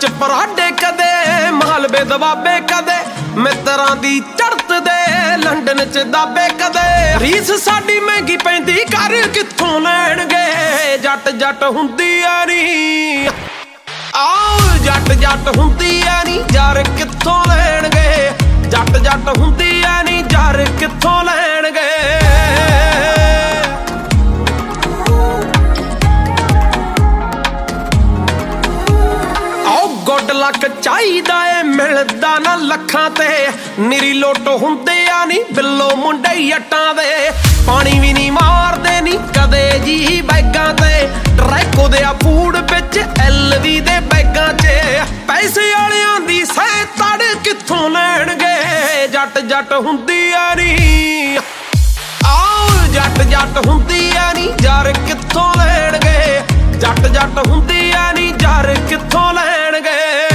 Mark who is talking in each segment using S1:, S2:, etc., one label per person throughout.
S1: ਚ ਪਰਾਡੇ ਕਦੇ ਮਾਲਵੇ ਦਬਾਬੇ ਕਦੇ ਮਿੱਤਰਾਂ ਦੀ ਚੜਤ ਦੇ ਲੰਡਨ ਚ ਦਾਬੇ ਕਦੇ ਰੀਸ ਸਾਡੀ ਮਹਿੰਗੀ ਪੈਂਦੀ ਕਰ ਕਿੱਥੋਂ ਲੈਣਗੇ ਜੱਟ ਜੱਟ ਹੁੰਦੀ ਆ ਨੀ ਆਓ ਜੱਟ ਜੱਟ ਹੁੰਦੀ ਆ ਨੀ ਯਾਰ ਕਿੱਥੋਂ ਲੈਣਗੇ ਜੱਟ ਜੱਟ ਹੁੰਦੀ ਆ ਨੀ ਯਾਰ ਕਿੱਥੋਂ ਲੈਣਗੇ ਗੁੱਡ ਲੱਕ ਚਾਹੀਦਾ ਏ ਮਿਲਦਾ ਨਾ ਲੱਖਾਂ ਤੇ ਨਿਰੀ ਲੁੱਟ ਹੁੰਦੇ ਆ ਨੀ ਬਿੱਲੋ ਮੁੰਡੇ ਜੱਟਾਂ ਦੇ ਪਾਣੀ ਵੀ ਨਹੀਂ ਮਾਰਦੇ ਨੀ ਕਦੇ ਜੀ ਬੈਗਾਂ ਤੇ ਟਰੈਕੋ ਦੇ ਆ ਫੂਡ ਵਿੱਚ LV ਦੇ ਬੈਗਾਂ 'ਚ ਪੈਸੇ ਵਾਲਿਆਂ ਦੀ ਸਹਿ ਤੜ ਕਿੱਥੋਂ ਲੈਣਗੇ ਜੱਟ ਜੱਟ ਹੁੰਦੀ ਆ ਨੀ ਆਓ ਜੱਟ ਜੱਟ ਹੁੰਦੀ ਆ ਨੀ ਯਾਰ ਕਿੱਥੋਂ ਲੈਣਗੇ ਜੱਟ ਜੱਟ ਹੁੰਦੀ ਆ ਨੀ ਯਾਰ ਕਿੱਥੋਂ ਲੈਣਗੇ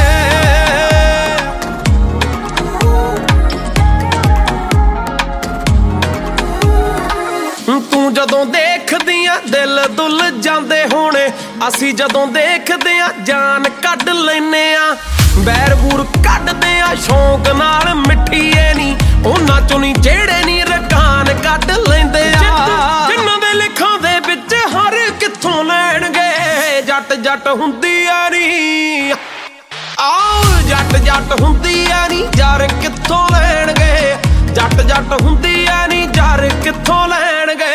S1: ਤੂੰ ਜਦੋਂ ਦੇਖਦੀਆਂ ਦਿਲ ਦੁੱਲ ਜਾਂਦੇ ਹੋਣੇ ਅਸੀਂ ਜਦੋਂ ਦੇਖਦੇ ਆ ਜਾਨ ਕੱਢ ਲੈਨੇ ਆ ਬੈਰ ਬੂਰ ਕੱਢਦੇ ਆ ਸ਼ੌਂਕ ਨਾਲ ਮਿੱਠੀਏ ਨੀ ਉਹਨਾਂ ਚੋਂ ਨੀ ਜਿਹੜੇ ਨੀ ਰਕਾਨ ਕੱਢ ਲੈਂਦੇ ਆ ਜਿਨ੍ਹਾਂ ਦੇ ਲਿਖਾਂ ਦੇ ਵਿੱਚ ਹਰ ਕਿੱਥੋਂ ਲੈਣਗੇ ਜੱਟ ਜੱਟ ਹੁੰਦੀ ਆ ਨੀ ਆਓ ਜੱਟ ਜੱਟ ਹੁੰਦੀ ਆ ਨੀ ਯਾਰ ਕਿੱਥੋਂ ਲੈਣਗੇ ਜੱਟ ਜੱਟ ਹੁੰਦੀ ਆ ਨੀ ਯਾਰ ਕਿੱਥੋਂ ਲੈਣਗੇ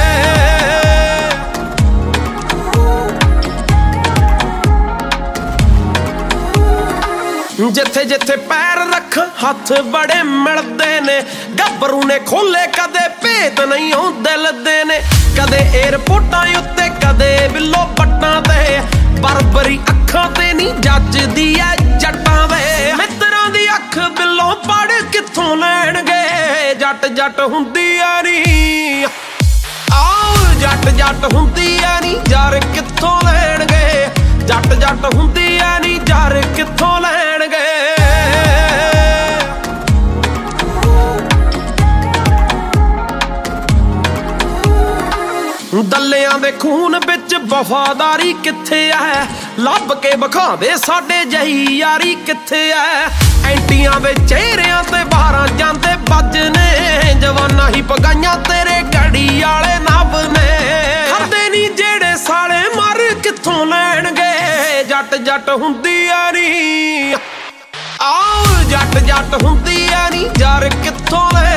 S1: ਜਿੱਥੇ ਜਿੱਥੇ ਪੈਰ ਰੱਖ ਹੱਥ ਬੜੇ ਮਿਲਦੇ ਨੇ ਗੱਭਰੂ ਨੇ ਖੋਲੇ ਕਦੇ ਭੇਤ ਨਹੀਂ ਉਹ ਦਿਲ ਦੇ ਨੇ ਕਦੇ ਏਅਰਪੋਰਟਾਂ ਉੱਤੇ ਕਦੇ ਬਿੱਲੋ ਪੱਟਾਂ ਤੇ ਬਰਬਰੀ ਅੱਖਾਂ ਤੇ ਨਹੀਂ ਜੱਜਦੀ ਐ ਜੱਟਾਂ ਦੇ ਮਿੱਤਰਾਂ ਦੀ ਅੱਖ ਬਿੱਲੋਂ ਪੜ ਕਿੱਥੋਂ ਲੈਣਗੇ ਜੱਟ ਜੱਟ ਹੁੰਦੀ ਆ ਨੀ ਆਓ ਜੱਟ ਜੱਟ ਹੁੰਦੀ ਆ ਨੀ ਯਾਰ ਕਿੱਥੋਂ ਲੈਣਗੇ ਜੱਟ ਜੱਟ ਹੁੰਦੀ ਆ ਨੀ ਯਾਰ ਕਿੱਥੋਂ ਲੈਣਗੇ ਦੱਲਿਆਂ ਦੇ ਖੂਨ ਵਿੱਚ ਵਫਾਦਾਰੀ ਕਿੱਥੇ ਐ ਲੱਭ ਕੇ ਵਿਖਾਵੇ ਸਾਡੇ ਜਹੀ ਯਾਰੀ ਕਿੱਥੇ ਐ ਐਂਟੀਆਂ ਦੇ ਚਿਹਰਿਆਂ ਤੇ 12 ਜਾਂਦੇ ਵੱਜਨੇ ਜਵਾਨਾਂ ਹੀ ਪਗਾਈਆਂ ਤੇਰੇ ਗੜੀ ਵਾਲੇ ਨੱਬ ਨੇ ਖਾਂਦੇ ਨੀ ਜਿਹੜੇ ਸਾਲੇ ਮਰ ਕਿੱਥੋਂ ਲੈਣਗੇ ਜੱਟ ਜੱਟ ਹੁੰਦੀ ਆ ਨੀ ਆਓ ਜੱਟ ਜੱਟ ਹੁੰਦੀ ਆ ਨੀ ਯਾਰ ਕਿੱਥੋਂ